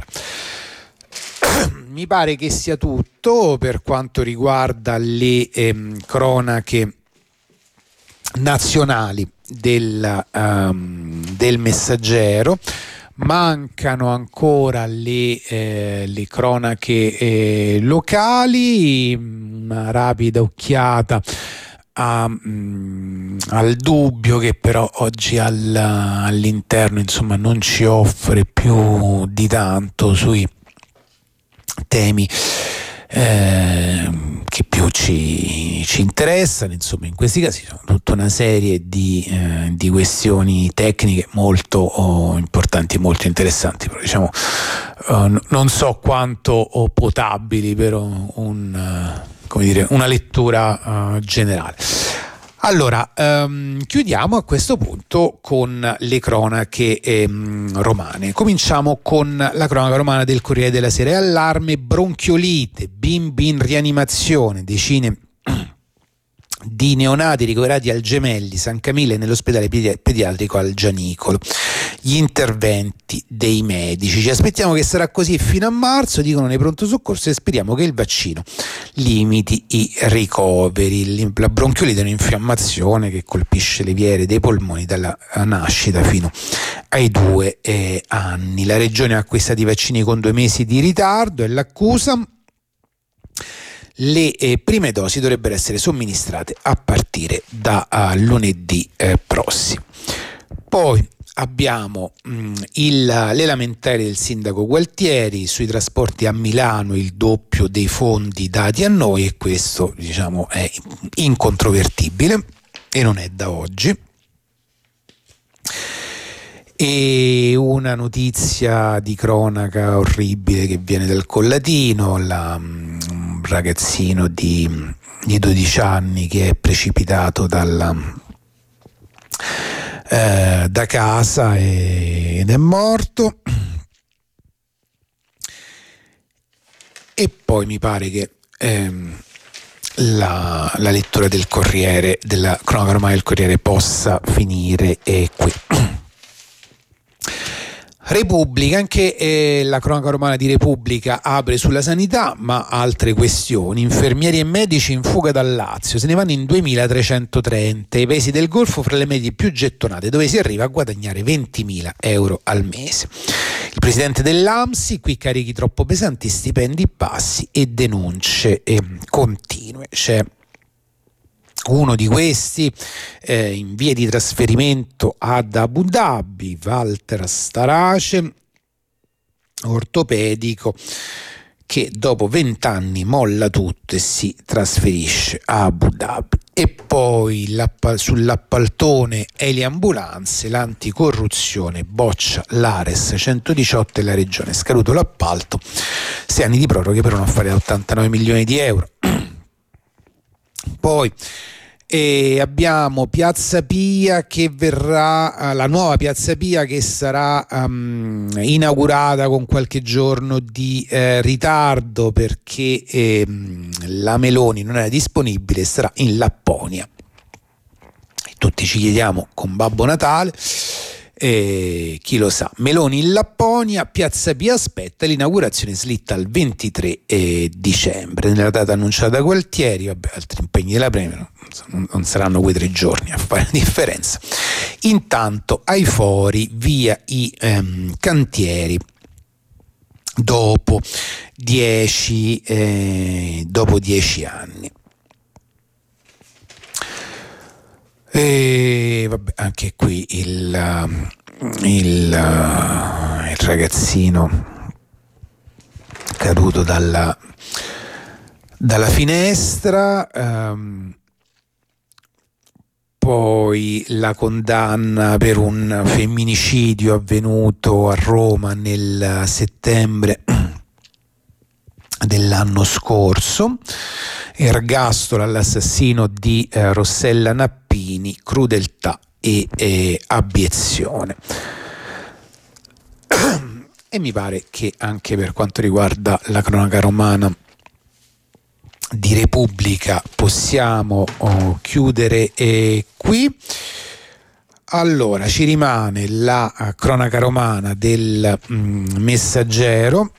Mi pare che sia tutto per quanto riguarda le ehm, cronache nazionali del, um, del Messaggero. Mancano ancora le, eh, le cronache eh, locali, una rapida occhiata a, mh, al Dubbio, che però oggi al, all'interno insomma non ci offre più di tanto sui temi eh, che più ci, ci interessano. Insomma, in questi casi sono tutta una serie di, eh, di questioni tecniche molto oh, importanti, molto interessanti, però diciamo uh, non so quanto oh, potabili per un, un uh, come dire, una lettura uh, generale. Allora, um, chiudiamo a questo punto con le cronache ehm, romane. Cominciamo con la cronaca romana del Corriere della Sera. Allarme bronchiolite, bimbi in rianimazione, decine di neonati ricoverati al Gemelli, San Camille e nell'ospedale pedi- pediatrico al Gianicolo. Gli interventi dei medici. Ci aspettiamo che sarà così fino a marzo, dicono nei pronto soccorso, e speriamo che il vaccino limiti i ricoveri. La bronchiolite è un'infiammazione che colpisce le vie aeree dei polmoni dalla nascita fino ai due eh, anni. La regione ha acquistato i vaccini con due mesi di ritardo, è l'accusa. Le eh, prime dosi dovrebbero essere somministrate a partire da uh, lunedì eh, prossimo. Poi abbiamo mh, il, le lamentele del sindaco Gualtieri sui trasporti a Milano, il doppio dei fondi dati a noi, e questo diciamo è incontrovertibile e non è da oggi. E una notizia di cronaca orribile che viene dal Collatino, la, un ragazzino di, di dodici anni che è precipitato dalla, eh, da casa e, ed è morto. E poi mi pare che ehm, la, la lettura del Corriere, della cronaca romana del Corriere, possa finire eh, qui. Repubblica, anche eh, la cronaca romana di Repubblica apre sulla sanità, ma altre questioni. Infermieri e medici in fuga dal Lazio, se ne vanno in duemilatrecentotrenta, i paesi del Golfo fra le medie più gettonate, dove si arriva a guadagnare ventimila euro al mese. Il presidente dell'AMSI, qui carichi troppo pesanti, stipendi bassi e denunce eh, continue. C'è uno di questi eh, in via di trasferimento ad Abu Dhabi, Walter Starace, ortopedico, che dopo vent'anni molla tutto e si trasferisce a Abu Dhabi. E poi sull'appaltone Eliambulanze, l'anticorruzione boccia l'Ares centodiciotto e la regione, scaduto l'appalto, sei anni di proroghe per un affare da ottantanove milioni di euro. Poi e abbiamo Piazza Pia che verrà, la nuova Piazza Pia che sarà um, inaugurata con qualche giorno di eh, ritardo perché eh, la Meloni non era disponibile, sarà in Lapponia. E tutti ci chiediamo con Babbo Natale, eh, chi lo sa. Meloni in Lapponia, Piazza Pia aspetta, l'inaugurazione slitta al ventitré eh, dicembre. Nella data annunciata da Gualtieri, vabbè, altri impegni della Premier non saranno quei tre giorni a fare la differenza. Intanto ai fori via i ehm, cantieri dopo dieci eh, dopo dieci anni. E vabbè, anche qui il, il, il ragazzino caduto dalla, dalla finestra. Um, poi la condanna per un femminicidio avvenuto a Roma nel settembre dell'anno scorso, ergastolo all'assassino di eh, Rossella Nappini, crudeltà e eh, abiezione. E mi pare che anche per quanto riguarda la cronaca romana di Repubblica possiamo oh, chiudere eh, qui. Allora ci rimane la uh, cronaca romana del mm, Messaggero.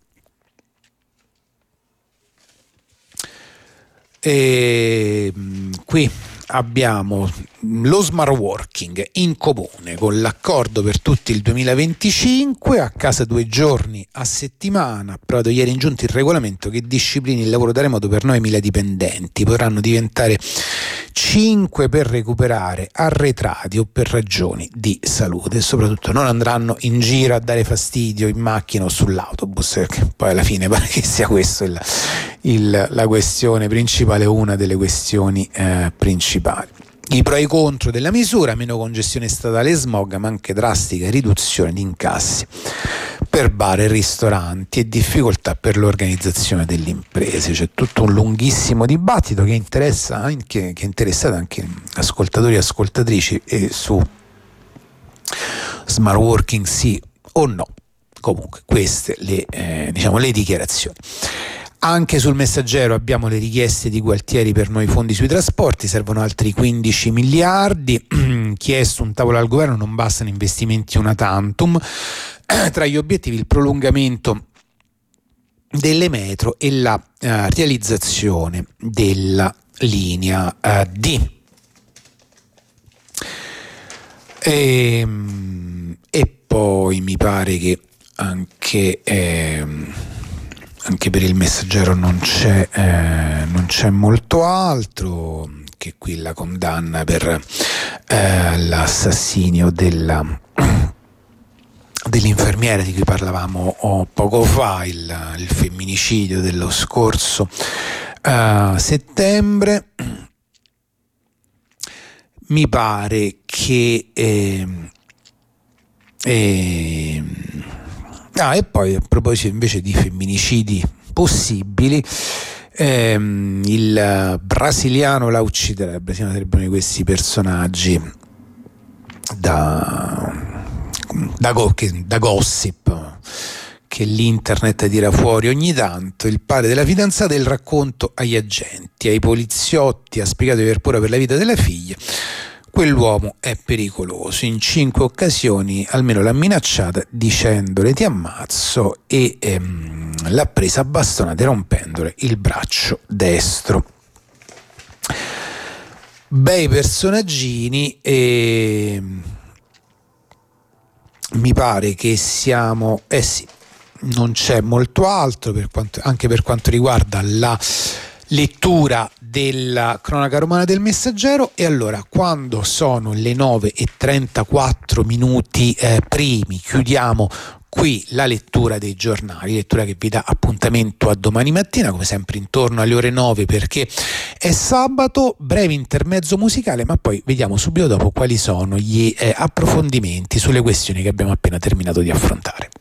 E qui abbiamo lo smart working in comune con l'accordo per tutti il duemilaventicinque, a casa due giorni a settimana. Approvato ieri in giunta il regolamento che disciplini il lavoro da remoto per novemila dipendenti. Potranno diventare cinque per recuperare arretrati o per ragioni di salute, e soprattutto non andranno in giro a dare fastidio in macchina o sull'autobus, perché poi alla fine pare che sia questa il, il, la questione principale, una delle questioni eh, principali. I pro e i contro della misura: meno congestione statale e smog, ma anche drastica riduzione di incassi per bar e ristoranti e difficoltà per l'organizzazione delle imprese. C'è tutto un lunghissimo dibattito che interessa anche, che è interessato anche ascoltatori e ascoltatrici, e su smart working sì o no. Comunque queste le, eh, diciamo, le dichiarazioni. Anche sul Messaggero abbiamo le richieste di Gualtieri per nuovi fondi sui trasporti, servono altri quindici miliardi, chiesto un tavolo al governo, non bastano investimenti una tantum, tra gli obiettivi il prolungamento delle metro e la uh, realizzazione della linea uh, D. E, e poi mi pare che anche... Ehm, Anche per il Messaggero non c'è, eh, non c'è molto altro, che qui la condanna per eh, l'assassinio della, dell'infermiera di cui parlavamo oh, poco fa, il, il femminicidio dello scorso eh, settembre. Mi pare che... Eh, eh, Ah, e poi a proposito invece di femminicidi possibili, ehm, il brasiliano la ucciderà. Il brasiliano sarebbe uno di questi personaggi da, da, che, da gossip che l'internet tira fuori ogni tanto. Il padre della fidanzata, il racconto agli agenti, ai poliziotti, ha spiegato di aver paura per la vita della figlia. Quell'uomo è pericoloso, in cinque occasioni almeno l'ha minacciata dicendole ti ammazzo, e ehm, l'ha presa a bastonate rompendole il braccio destro. Bei personaggini, e mi pare che siamo... Eh sì, non c'è molto altro per quanto, anche per quanto riguarda la lettura della cronaca romana del Messaggero. E allora, quando sono le nove e trentaquattro minuti eh, primi, chiudiamo qui la lettura dei giornali, lettura che vi dà appuntamento a domani mattina, come sempre intorno alle ore nove, perché è sabato. Breve intermezzo musicale, ma poi vediamo subito dopo quali sono gli eh, approfondimenti sulle questioni che abbiamo appena terminato di affrontare.